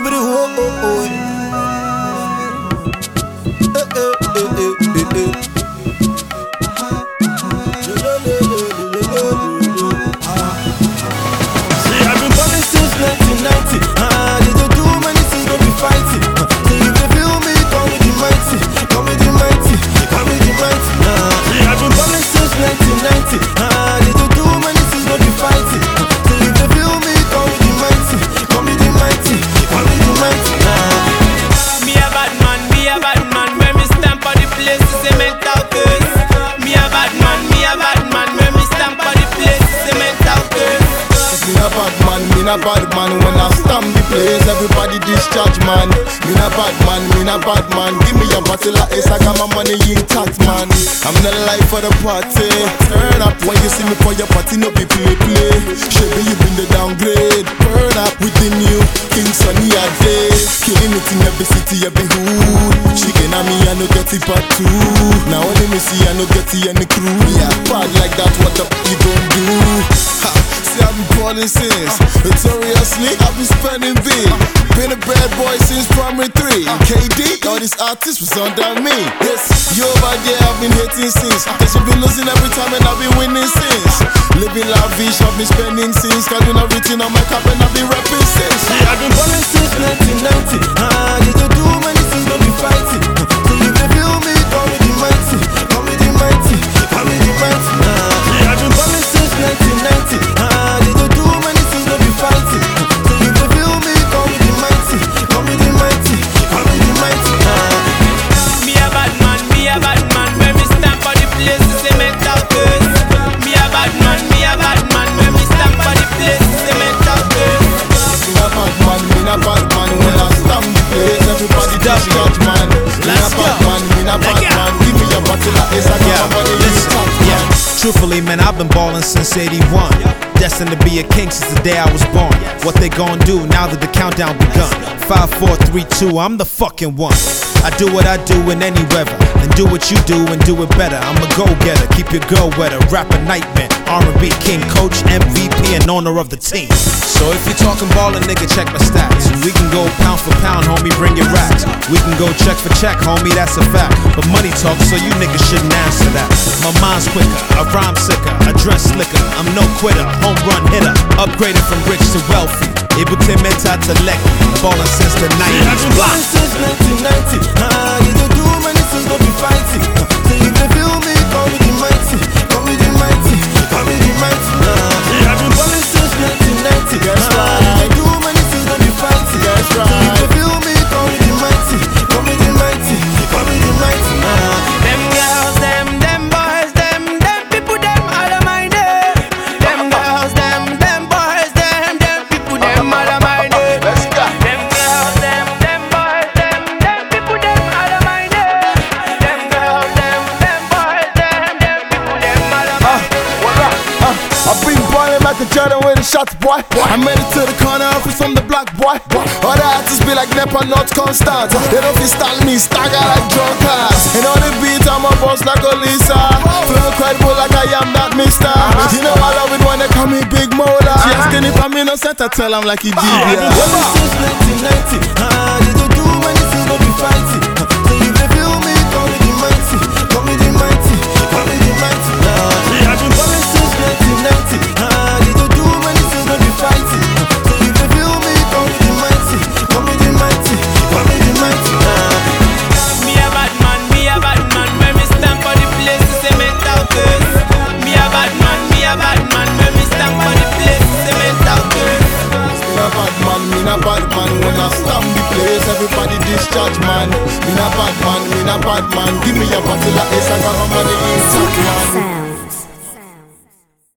shibidi oh oh oh. See, I've been ballin' since 1990. They don't do many things, don't be fighting. So if you feel me, call me the mighty, call me the mighty, call me the mighty. See, I've been ballin' since 1990. They don't do many things, don't be fighting. So if you feel me, call me the mighty, call me the mighty, call me the mighty. Me a bad man, when me stamp on the place, it's a mental curse. Me a bad man, when me stamp on the place, it's a mental curse. Me a bad man, when I stamp the place, everybody discharge man. Me a bad man, give me your bottle of ace, I got my money intact man. I'm the life for the party. Turn up when you see me for your party, no be play. Shabby, you been the downgrade. Burn up within you, King Sunny a day. Killing it in every city, every hood. Chicken on me, I no get it part two. Now only me see, I no get it any crew. Yeah, bad like that, what the you gon' do? Ha, see I've been balling since notoriously, I've been spending big. Been a bad boy since primary 3. KD, all these artists was under me. Yes, you over there, I've been hating since. Cause you've been losing every time and I've been winning since. Living la vie, I've been spending since. Cause when I've written on my cap and I've been rapping since. See, I've been balling since 1990. They don't do many things, don't be fighting. So you can feel me, call me the mighty, call me the mighty, call me the mighty. See, I've been balling since 1990. They don't do many things, don't be fighting. So you can feel me, call me the mighty, call me the mighty, call me the mighty. Me a bad man, when me stamp on the place, it's a mental curse. Me a bad man, when me stamp on the place, it's a mental curse. Me a bad man, when I stamp the place, everybody discharge man. Me a bad man, give me your bottle of ace, I got my money intact man. Truthfully, man, I've been ballin' since 81. Destined to be a king since the day I was born. What they gon' do now that the countdown begun? 5, 4, 3, 2, I'm the fucking one. I do what I do in any weather, and do what you do and do it better. I'm a go-getter, keep your girl wetter, rapper nightmare, R&B king, coach, MVP, and owner of the team. So if you're talking ballin', nigga, check my stats. We can go pound for pound, homie, bring your racks. We can go check for check, homie, that's a fact. But money talk, so you niggas shouldn't answer that. My mind's quicker, I rhyme sicker, I dress slicker. I'm no quitter, home run hitter, upgraded from rich to wealthy. Able to mental to leg, ballin' since the 90s. I've been ballin' since 1990. You don't do many things, don't be fighting. So you can feel me, call me the mighty, call me the mighty, call me the mighty. I've been ballin' since 1990. That's right. You don't do many things, don't be fighting. That's right. So you can feel me, call me the mighty, call me the mighty, call me the mighty. Them girls, them boys, them people, them all of my name. Them girls, them boys, them people, them all of my name. Let's go. Them girls, them boys, them people, them all of my name. Them girls, them boys, them people, them all of my name. I've been ballin' like a Jordan with a shots, boy. I made it to the corner office from the block, boy. Other artists be like Nepa, not constant. They don't feel style me, stagger like drunkards. And on the beat, I'm a boss like Olisa. Feel incredible like I am that mister. You know I love it when they call me Big Mola. She asking if I'm innocent, I tell them like he did. Since 1990, they don't do many things, don't be fighting. So you can feel me, call me the mighty, call me the mighty, call me the mighty. I've been ballin' since 1990. They don't do many things, don't be fighting. So you can feel me, call me the mighty, call me the mighty, call me the mighty. Me a bad man, when me stamp on the place, it's a mental curse. Me a bad man, when me stamp on the place, it's a mental curse. Me a bad man, when I stamp the place, everybody discharge man. Me a bad man, give me a bottle of ace, I got my money intact man.